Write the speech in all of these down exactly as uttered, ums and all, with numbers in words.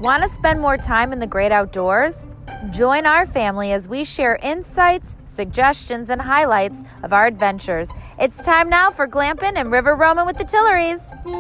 Want to spend more time in the great outdoors? Join our family as we share insights, suggestions, and highlights of our adventures. It's time now for glamping and river roaming with the Tillerys.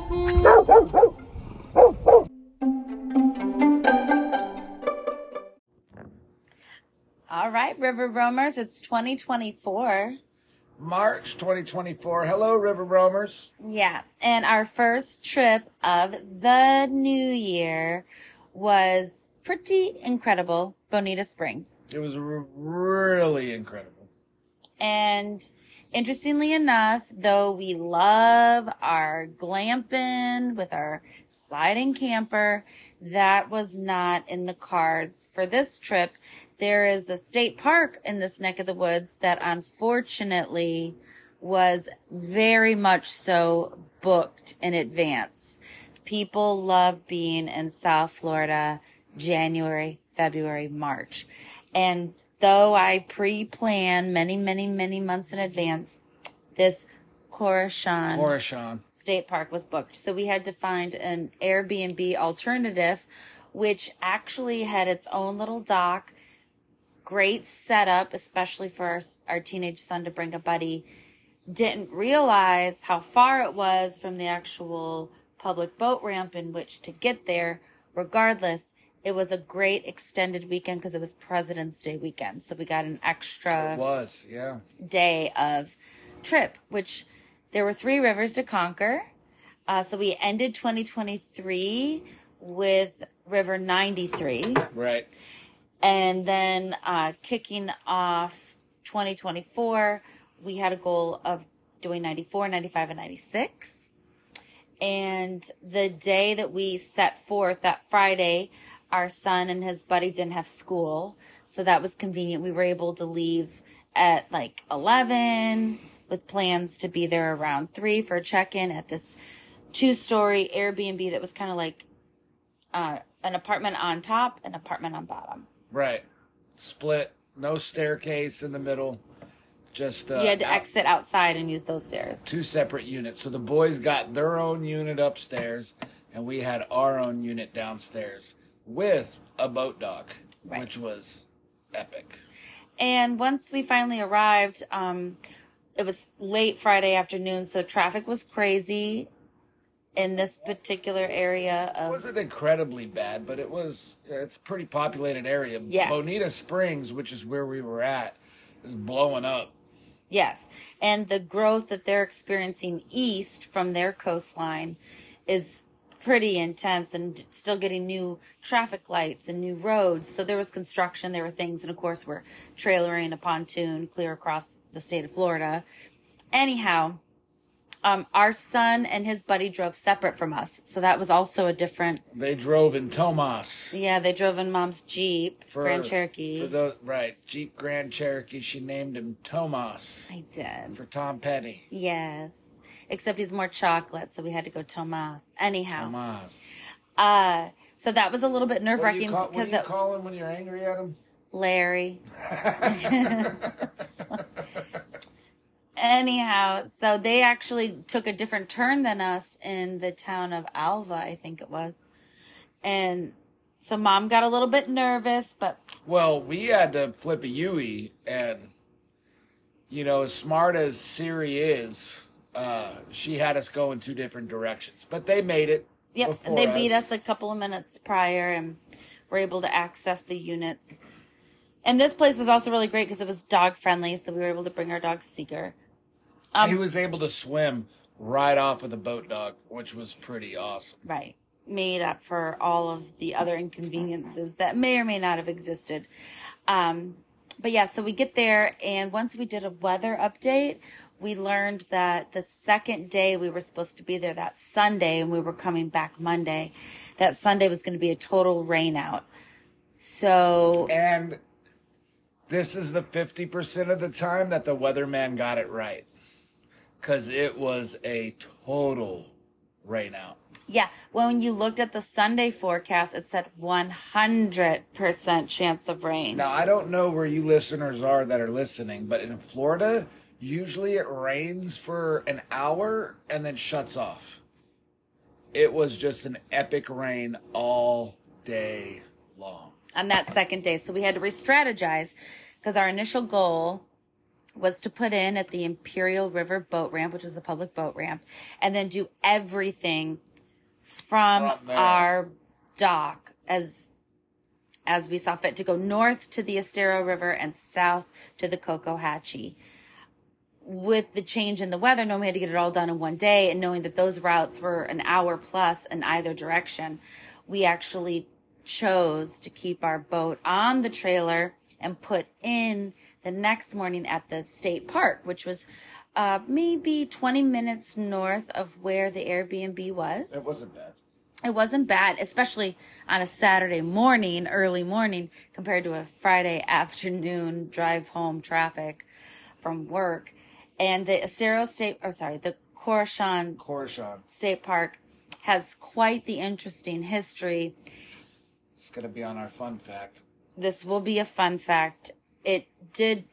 All right, river roamers, it's twenty twenty-four. March twenty twenty-four. Hello, river roamers. Yeah, and our first trip of the new year was pretty incredible, Bonita Springs. It was r- really incredible. And interestingly enough, though we love our glamping with our sliding camper, that was not in the cards for this trip. There is a state park in this neck of the woods that unfortunately was very much so booked in advance. People love being in South Florida January, February, March. And though I pre-plan many, many, many months in advance, this Corishan, Corishan State Park was booked. So we had to find an Airbnb alternative, which actually had its own little dock. Great setup, especially for our, our teenage son to bring a buddy. Didn't realize how far it was from the actual public boat ramp in which to get there. Regardless, it was a great extended weekend because it was President's Day weekend. So we got an extra it was, yeah. day of trip, which there were three rivers to conquer. Uh, so we ended twenty twenty-three with River ninety-three. Right. And then uh, kicking off twenty twenty-four, we had a goal of doing ninety-four, ninety-five, and ninety-six. And the day that we set forth, that Friday, our son and his buddy didn't have school. So that was convenient. We were able to leave at like eleven with plans to be there around three for a check-in at this two-story Airbnb that was kind of like uh, an apartment on top, an apartment on bottom. Right. Split. No staircase in the middle. Just uh, you had to out, exit outside and use those stairs. Two separate units. So the boys got their own unit upstairs, and we had our own unit downstairs with a boat dock, right, which was epic. And once we finally arrived, um, it was late Friday afternoon, so traffic was crazy in this particular area. Of, it wasn't incredibly bad, but it was, it's a pretty populated area. Yes. Bonita Springs, which is where we were at, is blowing up. Yes. And the growth that they're experiencing east from their coastline is pretty intense, and still getting new traffic lights and new roads. So there was construction, there were things, and of course we're trailering a pontoon clear across the state of Florida. Anyhow, Um, our son and his buddy drove separate from us, so that was also a different... They drove in Tomas. Yeah, they drove in Mom's Jeep, for, Grand Cherokee. For the, right, Jeep Grand Cherokee. She named him Tomas. I did. For Tom Petty. Yes. Except he's more chocolate, so we had to go Tomas. Anyhow. Tomas. Uh, so that was a little bit nerve-wracking. What do you, call, what do you that, call him when you're angry at him? Larry. so, Anyhow, so they actually took a different turn than us in the town of Alva, I think it was. And so Mom got a little bit nervous, but... Well, we had to flip a U-E, and, you know, as smart as Siri is, uh, she had us go in two different directions. But they made it. Yep, and they us. beat us a couple of minutes prior, and were able to access the units. And this place was also really great because it was dog-friendly, so we were able to bring our dog Seeger. Um, he was able to swim right off of the boat dock, which was pretty awesome. Right. Made up for all of the other inconveniences that may or may not have existed. Um, but yeah, so we get there, and once we did a weather update, we learned that the second day we were supposed to be there, that Sunday, and we were coming back Monday, that Sunday was going to be a total rain out. So... And this is the fifty percent of the time that the weatherman got it right. Because it was a total rain out. Yeah. Well, when you looked at the Sunday forecast, it said one hundred percent chance of rain. Now, I don't know where you listeners are that are listening, but in Florida, usually it rains for an hour and then shuts off. It was just an epic rain all day long. On that second day. So we had to re-strategize because our initial goal was to put in at the Imperial River boat ramp, which was a public boat ramp, and then do everything from, from our dock as as we saw fit, to go north to the Estero River and south to the Cocohatchee. With the change in the weather, knowing we had to get it all done in one day, and knowing that those routes were an hour plus in either direction, we actually chose to keep our boat on the trailer and put in the next morning at the state park, which was uh, maybe twenty minutes north of where the Airbnb was. It wasn't bad. It wasn't bad, especially on a Saturday morning, early morning, compared to a Friday afternoon drive home traffic from work. And the Estero State, or sorry, the Coruscant, Coruscant State Park has quite the interesting history. It's going to be on our fun fact. This will be a fun fact. It did,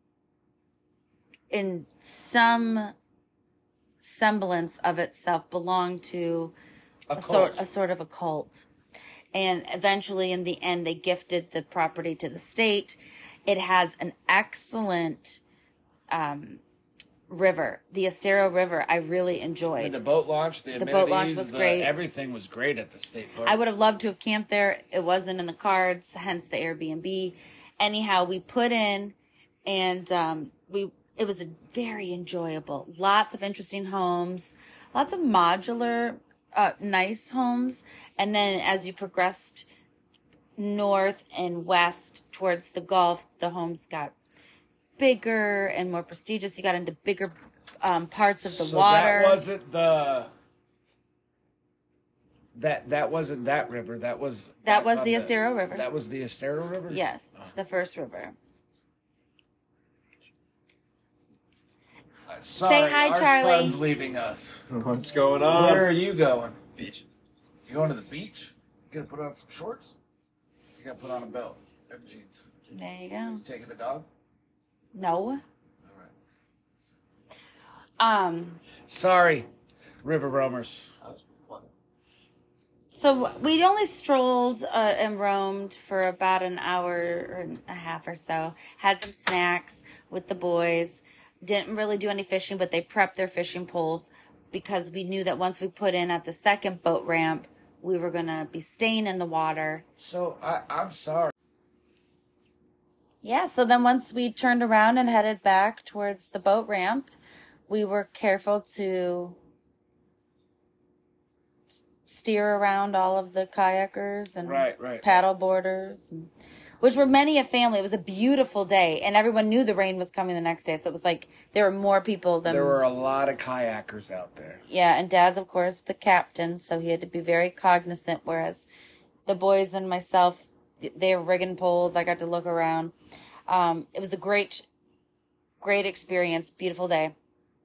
in some semblance of itself, belong to A, a sort, a sort of a cult. And eventually, in the end, they gifted the property to the state. It has an excellent um, river, the Estero River. I really enjoyed. And the boat launch, the, the boat launch was the, great. Everything was great at the state park. I would have loved to have camped there. It wasn't in the cards, hence the Airbnb. Anyhow, we put in, and um, we it was a very enjoyable. Lots of interesting homes, lots of modular, uh, nice homes. And then as you progressed north and west towards the Gulf, the homes got bigger and more prestigious. You got into bigger um, parts of the so water. That wasn't the that that wasn't that river. That was that was the Estero River. That was the Estero River. Yes, oh. The first river. Uh, sorry, Say hi, our Charlie. son's leaving us. What's going on? Where are you going? Beach. You going to the beach? You gonna put on some shorts? You gotta put on a belt and jeans. There you go. You taking the dog? No. All right. Um. Sorry, river roamers. So we only strolled uh, and roamed for about an hour and a half or so. Had some snacks with the boys. Didn't really do any fishing, but they prepped their fishing poles because we knew that once we put in at the second boat ramp, we were going to be staying in the water. So I, I'm sorry. Yeah, so then once we turned around and headed back towards the boat ramp, we were careful to steer around all of the kayakers and right, right, paddle boarders, and, which were many a family. It was a beautiful day, and everyone knew the rain was coming the next day, so it was like there were more people than... There were a lot of kayakers out there. Yeah, and Dad's, of course, the captain, so he had to be very cognizant, whereas the boys and myself, they were rigging poles. I got to look around. Um, it was a great, great experience. Beautiful day.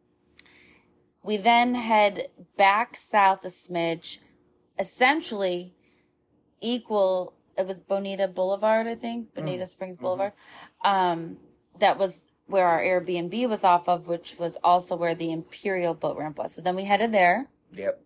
We then head back south a smidge, essentially equal, it was Bonita Boulevard, I think, Bonita mm. Springs Boulevard. Mm-hmm. Um, that was where our Airbnb was off of, which was also where the Imperial boat ramp was. So then we headed there. Yep.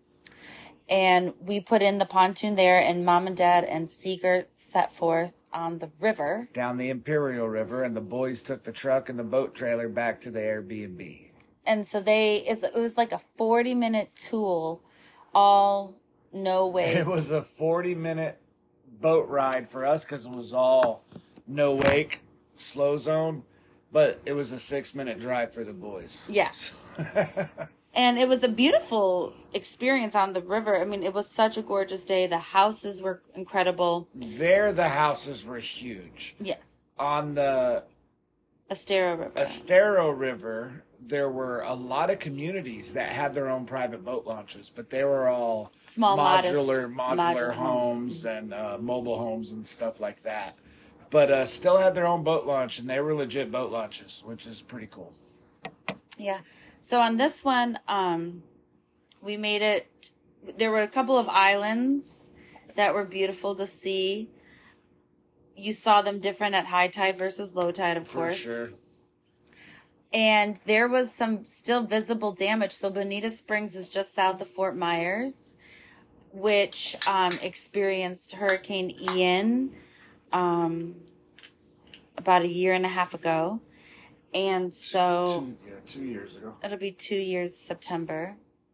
And we put in the pontoon there, and Mom and Dad and Seeger set forth on the river. Down the Imperial River, and the boys took the truck and the boat trailer back to the Airbnb. And so they, it was like a forty minute tool, all no wake. It was a forty minute boat ride for us because it was all no wake, slow zone, but it was a six minute drive for the boys. Yes. And it was a beautiful experience on the river. I mean, it was such a gorgeous day. The houses were incredible. There, the houses were huge. Yes. On the Estero River. Estero River, there were a lot of communities that had their own private boat launches, but they were all small, modular, modest, modular, modular homes, homes and uh, mobile homes and stuff like that. But uh, still had their own boat launch, and they were legit boat launches, which is pretty cool. Yeah. So on this one, um, we made it, there were a couple of islands that were beautiful to see. You saw them different at high tide versus low tide, of course. For sure. And there was some still visible damage. So Bonita Springs is just south of Fort Myers. which um, experienced Hurricane Ian um, about a year and a half ago. And so two, yeah, two years ago. It'll be two years September.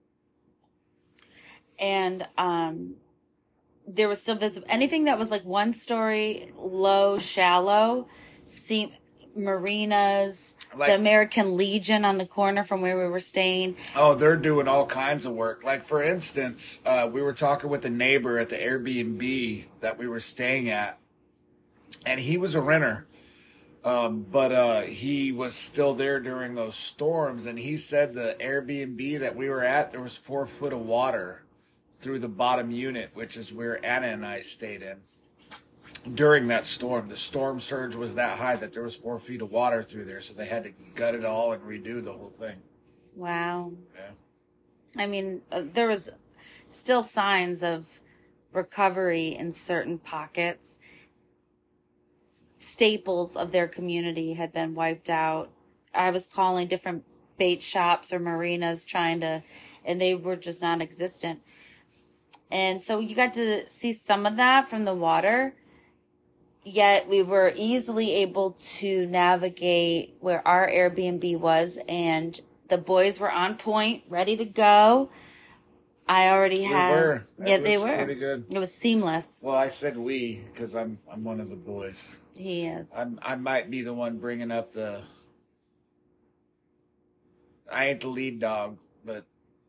And um, there was still visible anything that was like one story, low, shallow, seem marinas, like, the American Legion on the corner from where we were staying. Oh, they're doing all kinds of work. Like, for instance, uh, we were talking with a neighbor at the Airbnb that we were staying at, and he was a renter. Um, but uh, he was still there during those storms, and he said the Airbnb that we were at, there was four foot of water through the bottom unit, which is where Anna and I stayed in. During that storm, the storm surge was that high that there was four feet of water through there, so they had to gut it all and redo the whole thing. Wow. Yeah. I mean, uh, there was still signs of recovery in certain pockets. Staples of their community had been wiped out. I was calling different bait shops or marinas trying to, and they were just non-existent. And so you got to see some of that from the water. Yet we were easily able to navigate where our Airbnb was, and the boys were on point, ready to go. I already had. They were. That Yeah, they looks were. pretty good. It was seamless. Well, I said we because I'm I'm one of the boys. He is. I'm I might be the one bringing up the. I ain't the lead dog, but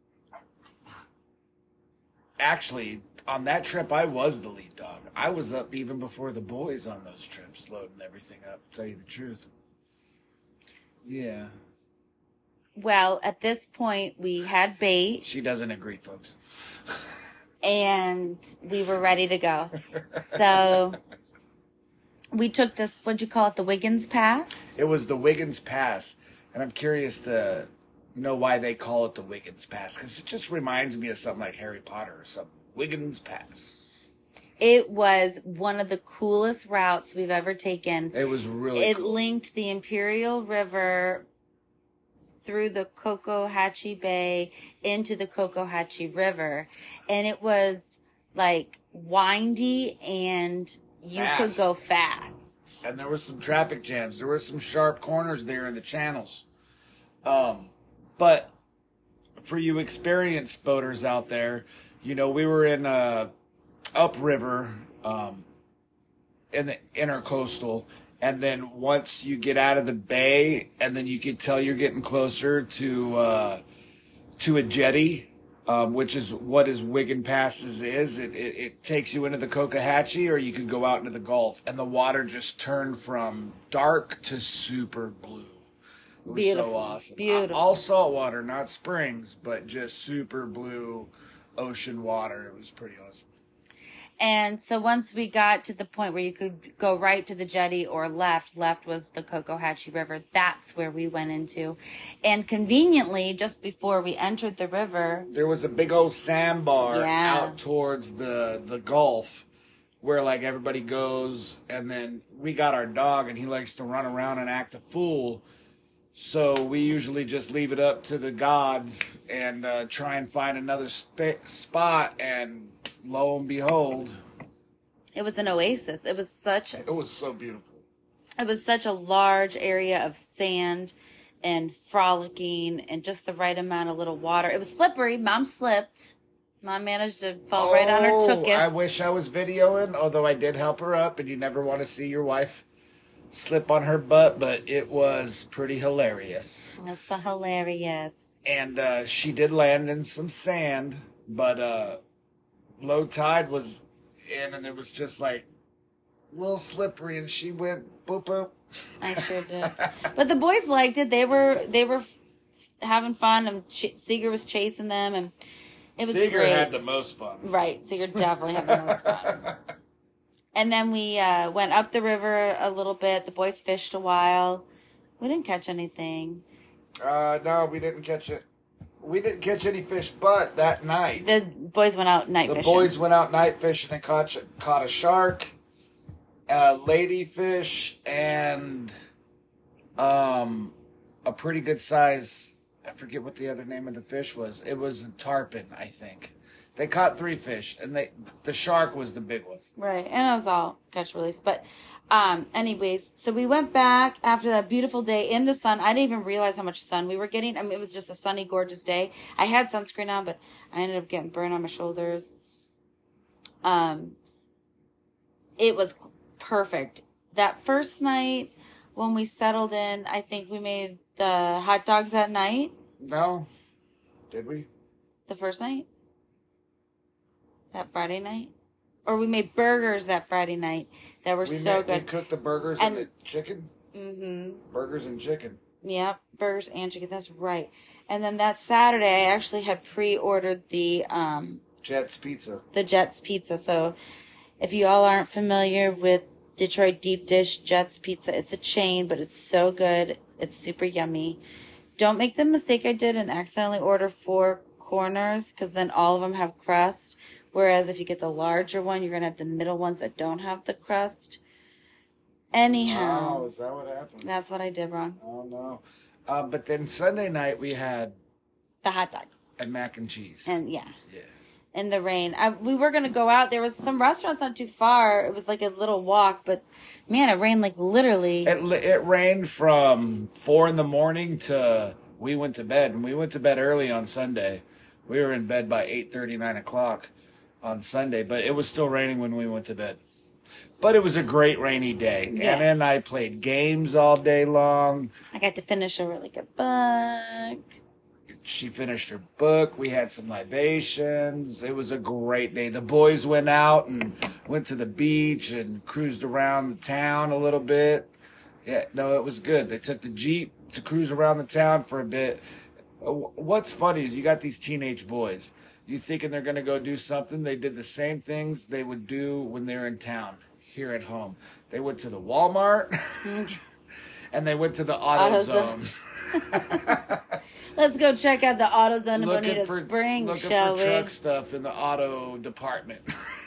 actually, on that trip, I was the lead dog. I was up even before the boys on those trips, loading everything up, to tell you the truth. Yeah. Well, at this point, we had bait. She doesn't agree, folks. And we were ready to go. So we took this, what'd you call it, the Wiggins Pass? It was the Wiggins Pass. And I'm curious to know why they call it the Wiggins Pass, because it just reminds me of something like Harry Potter or something. Wiggins Pass. It was one of the coolest routes we've ever taken. It was really It cool. linked the Imperial River through the Cocohatchee Bay into the Cocohatchee River. And it was like windy and you Fast. could go fast. And there was some traffic jams. There were some sharp corners there in the channels. Um, but for you experienced boaters out there, you know, we were in uh, upriver um, in the intercoastal. And then once you get out of the bay, and then you can tell you're getting closer to uh, to a jetty, um, which is what is Wiggins Passes is. It, it it takes you into the Cocohatchee, or you could go out into the Gulf, and the water just turned from dark to super blue. It was Beautiful. so awesome. Beautiful. All salt water, not springs, but just super blue ocean water. It was pretty awesome. And so once we got to the point where you could go right to the jetty or left, left was the Cocohatchee River. That's where we went into. And conveniently, just before we entered the river, there was a big old sandbar Yeah. out towards the, the Gulf where like everybody goes. And then we got our dog and he likes to run around and act a fool. So we usually just leave it up to the gods and uh, try and find another sp- spot, and lo and behold, it was an oasis. It was such it was so beautiful. it was such a large area of sand and frolicking and just the right amount of little water. It was slippery. Mom slipped. Mom managed to fall right on her Oh, tuchus. I wish I was videoing, although I did help her up, and you never want to see your wife slip on her butt, but it was pretty hilarious. That's so hilarious. And uh, she did land in some sand, but uh, low tide was in, and it was just like a little slippery, and she went boop boop. I sure did. But the boys liked it. They were they were f- having fun, and Ch- Seeger was chasing them, and it was Seeger great. had the most fun. Right, Seeger definitely had the most fun. And then we uh, went up the river a little bit. The boys fished a while. We didn't catch anything. Uh, no, we didn't catch it. We didn't catch any fish, but that night The boys went out night the fishing. boys went out night fishing and caught caught a shark, a ladyfish, and um a pretty good size. I forget what the other name of the fish was. It was a tarpon, I think. They caught three fish, and they the shark was the big one. Right, and it was all catch release. But um, anyways, so we went back after that beautiful day in the sun. I didn't even realize how much sun we were getting. I mean, it was just a sunny, gorgeous day. I had sunscreen on, but I ended up getting burned on my shoulders. Um, it was perfect. That first night when we settled in, I think we made the hot dogs that night. No, did we? The first night? That Friday night? Or we made burgers that Friday night that were we so made, good. We cooked the burgers and, and the chicken? Mm-hmm. Burgers and chicken. Yep, burgers and chicken. That's right. And then that Saturday, I actually had pre-ordered the... Um, Jets Pizza. The Jets Pizza. So if you all aren't familiar with Detroit Deep Dish Jets Pizza, it's a chain, but it's so good. It's super yummy. Don't make the mistake I did and accidentally order four corners, because then all of them have crust. Whereas if you get the larger one, you're going to have the middle ones that don't have the crust. Anyhow. Oh, is that what happened? That's what I did wrong. Oh, no. Uh, but then Sunday night we had... The hot dogs. And mac and cheese. And yeah. Yeah. In the rain. I, we were going to go out. There was some restaurants not too far. It was like a little walk, but man, it rained like literally. It, it rained from four in the morning to we went to bed, and we went to bed early on Sunday. We were in bed by eight thirty, nine o'clock on Sunday, but it was still raining when we went to bed. But it was a great rainy day. Yeah. Anna and I played games all day long. I got to finish a really good book. She finished her book. We had some libations. It was a great day. The boys went out and went to the beach and cruised around the town a little bit. Yeah, no, it was good. They took the Jeep to cruise around the town for a bit. What's funny is you got these teenage boys. You thinking they're going to go do something. They did the same things they would do when they're in town here at home. They went to the Walmart and they went to the AutoZone. AutoZone. Let's go check out the AutoZone in Bonita for, Springs, looking shall for we? truck stuff in the auto department.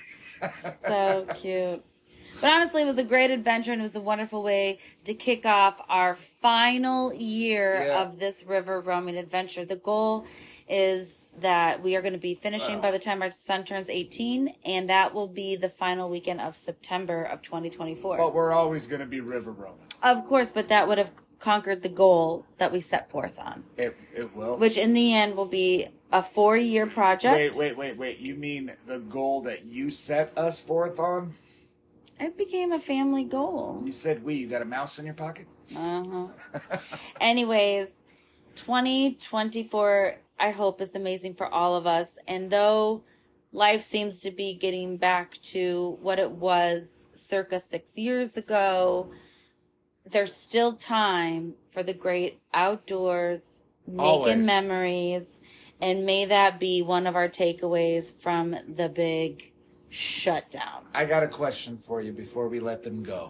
So cute. But honestly, it was a great adventure, and it was a wonderful way to kick off our final year Yeah. of this river roaming adventure. The goal is that we are going to be finishing Wow. by the time our son turns eighteen, and that will be the final weekend of September of twenty twenty-four. But we're always going to be river roaming. Of course, but that would have conquered the goal that we set forth on, It it will. which in the end will be a four-year project. Wait, wait, wait, wait. You mean the goal that you set us forth on? It became a family goal. You said we. You got a mouse in your pocket? Uh-huh. Anyways, twenty twenty-four, I hope, is amazing for all of us. And though life seems to be getting back to what it was circa six years ago, there's still time for the great outdoors, making Always. memories, and may that be one of our takeaways from the big shutdown. I got a question for you before we let them go.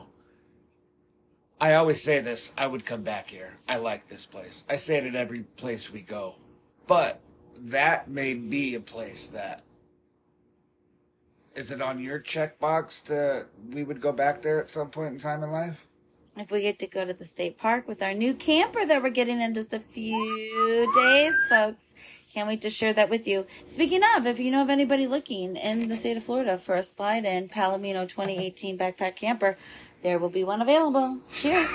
I always say this. I would come back here. I like this place. I say it at every place we go. But that may be a place that... Is it on your checkbox to we would go back there at some point in time in life? If we get to go to the state park with our new camper that we're getting in just a few days, folks. Can't wait to share that with you. Speaking of, if you know of anybody looking in the state of Florida for a slide-in Palomino twenty eighteen backpack camper, there will be one available. Cheers.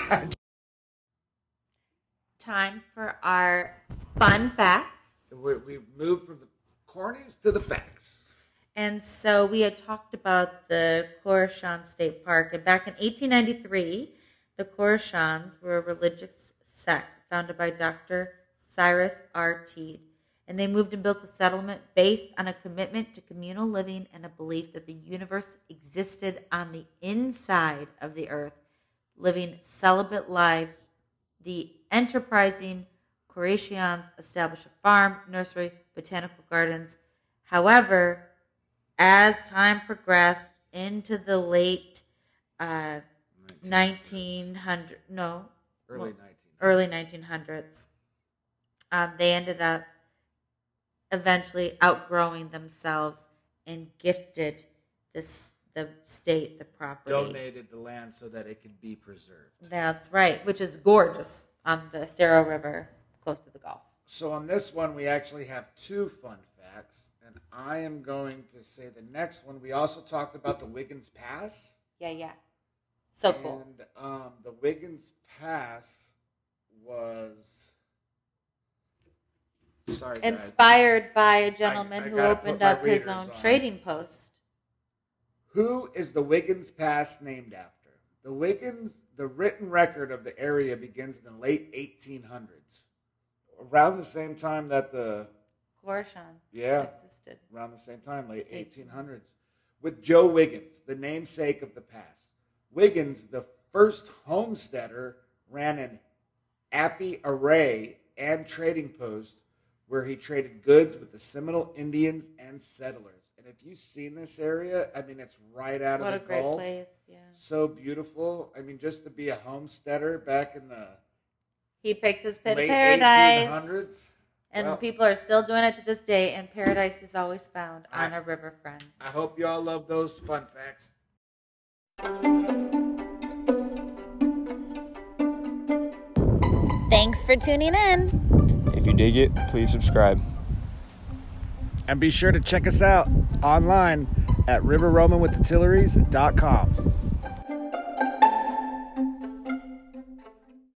Time for our fun facts. We, we moved from the cornies to the facts. And so we had talked about the Corochon State Park. And back in eighteen ninety-three, the Corochons were a religious sect founded by Doctor Cyrus R. Teed. And they moved and built a settlement based on a commitment to communal living and a belief that the universe existed on the inside of the earth, living celibate lives. The enterprising Corochons established a farm, nursery, botanical gardens. However, as time progressed into the late uh, nineteen hundred, no, Early well, nineteen hundreds. early nineteen hundreds, um, they ended up eventually outgrowing themselves and gifted this the state the property. Donated the land so that it could be preserved. That's right, which is gorgeous on the Estero River, close to the Gulf. So on this one, we actually have two fun facts, and I am going to say the next one. We also talked about the Wiggins Pass. Yeah, yeah. So cool. And um, the Wiggins Pass was... Sorry, guys. Inspired by a gentleman I- I who gotta opened put my up his readers own on. trading post. Who is the Wiggins Pass named after? The Wiggins, the written record of the area begins in the late eighteen hundreds. Around the same time that the... Gorshon Yeah. existed. Around the same time, late eighteen hundreds. With Joe Wiggins, the namesake of the pass. Wiggins, the first homesteader, ran an Appy Array and trading post where he traded goods with the Seminole Indians and settlers. And if you've seen this area, I mean, it's right out What a of the great Gulf. place. Yeah. So beautiful. I mean, just to be a homesteader back in the He picked his pit of late paradise. eighteen hundreds. And Well, people are still doing it to this day, and paradise is always found I- on a river, friends. I hope you all love those fun facts. Thanks for tuning in. If you dig it, please subscribe. And be sure to check us out online at river roman with the tilleries dot com.